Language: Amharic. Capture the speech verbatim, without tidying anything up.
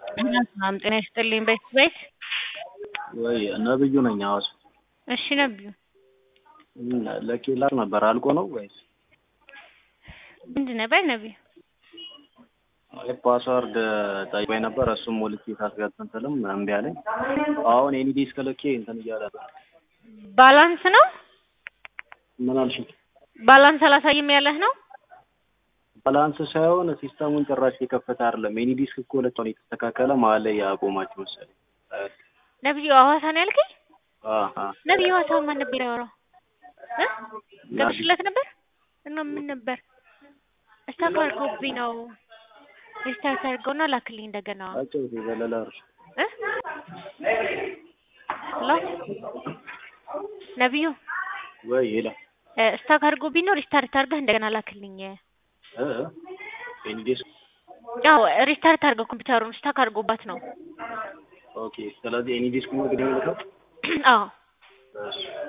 ሰላም ጤና ይስጥልኝ ቤት ወይ ነብዩ ነኝ አዋስ እሺ ነብዩ ለኪላር ነበር አልቆ ነው ወይስ ምንድን ነበር ነብዩ ፓስወርድ ጠይቆኝ ነበር እሱም ሞልቼ ሳስገጥምልም እምቢ አለኝ አሁን ኤኒ ዲስክ ልኬ እንትን እያለ ነው ባላንስ ነው ምን አልሽኝ ባላንስ አላሳይም ያለህ ነው ባላንስ ሳይሆን ሲስተሙን ጭራሽ የከፈተ አይደለም ኤኒ ዲስክ እኮ ለታው የተስተካከለ መሀል ላይ ያቆማችሁ መሰለኝ ነብዩ ሐዋሳ ነው ያልከኝ አሃ ነብዩ ሐዋሳ ማን ነበር ያወራው እ ገብሽለት ነበር እና ምን ነበር እስታካር ኮፒ ነው ሪስታርት አድርገውና ላክልኝ እንደገና አጭው ዘለላር እ ሄሎ ነብዩ ወይ ሄላ ስታክ አድርጎብኝ ነው ሪስታርት አድርገህ እንደገና ላክልኝ እ ኤኒ ዲስክ ያው ሪስታርት አድርገው ኮምፒውተሩን ስታክ አድርጎባት ነው ኦኬ ስለዚህ ኤኒ ዲስክ ነው እንግዲህ ልከው አዎ